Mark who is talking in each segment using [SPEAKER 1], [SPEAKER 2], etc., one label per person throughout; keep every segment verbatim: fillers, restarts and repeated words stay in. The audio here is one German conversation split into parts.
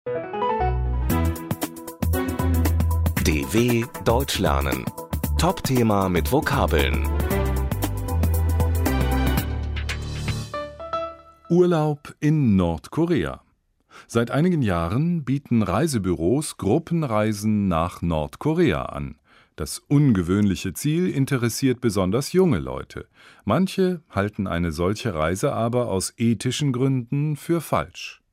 [SPEAKER 1] D W Deutsch lernen. Top-Thema mit Vokabeln.
[SPEAKER 2] Urlaub in Nordkorea. Seit einigen Jahren bieten Reisebüros Gruppenreisen nach Nordkorea an. Das ungewöhnliche Ziel interessiert besonders junge Leute. Manche halten eine solche Reise aber aus ethischen Gründen für falsch.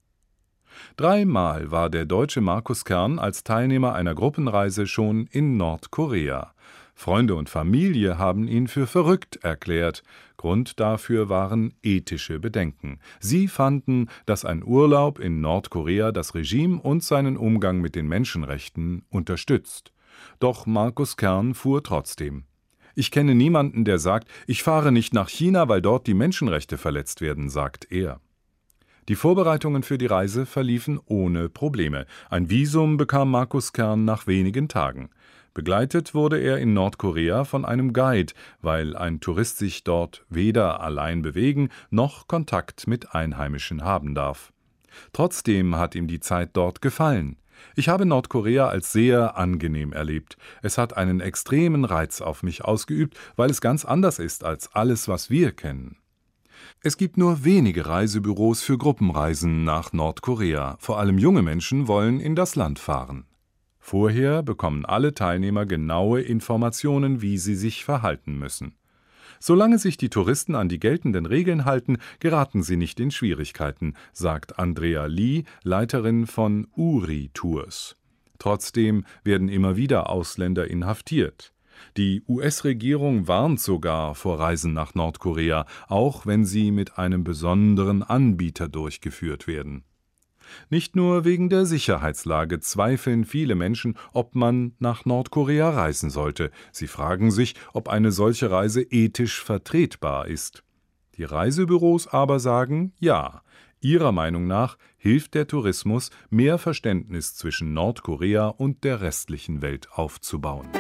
[SPEAKER 2] Dreimal war der deutsche Markus Kern als Teilnehmer einer Gruppenreise schon in Nordkorea. Freunde und Familie haben ihn für verrückt erklärt. Grund dafür waren ethische Bedenken. Sie fanden, dass ein Urlaub in Nordkorea das Regime und seinen Umgang mit den Menschenrechten unterstützt. Doch Markus Kern fuhr trotzdem. Ich kenne niemanden, der sagt, ich fahre nicht nach China, weil dort die Menschenrechte verletzt werden, sagt er. Die Vorbereitungen für die Reise verliefen ohne Probleme. Ein Visum bekam Markus Kern nach wenigen Tagen. Begleitet wurde er in Nordkorea von einem Guide, weil ein Tourist sich dort weder allein bewegen noch Kontakt mit Einheimischen haben darf. Trotzdem hat ihm die Zeit dort gefallen. Ich habe Nordkorea als sehr angenehm erlebt. Es hat einen extremen Reiz auf mich ausgeübt, weil es ganz anders ist als alles, was wir kennen. Es gibt nur wenige Reisebüros für Gruppenreisen nach Nordkorea. Vor allem junge Menschen wollen in das Land fahren. Vorher bekommen alle Teilnehmer genaue Informationen, wie sie sich verhalten müssen. Solange sich die Touristen an die geltenden Regeln halten, geraten sie nicht in Schwierigkeiten, sagt Andrea Lee, Leiterin von Uri Tours. Trotzdem werden immer wieder Ausländer inhaftiert. Die U S-Regierung warnt sogar vor Reisen nach Nordkorea, auch wenn sie mit einem besonderen Anbieter durchgeführt werden. Nicht nur wegen der Sicherheitslage zweifeln viele Menschen, ob man nach Nordkorea reisen sollte. Sie fragen sich, ob eine solche Reise ethisch vertretbar ist. Die Reisebüros aber sagen ja. Ihrer Meinung nach hilft der Tourismus, mehr Verständnis zwischen Nordkorea und der restlichen Welt aufzubauen.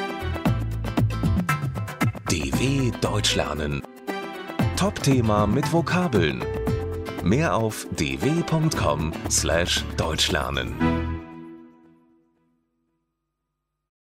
[SPEAKER 1] D W Deutsch lernen. Top-Thema mit Vokabeln. Mehr auf d w punkt com slash deutsch lernen.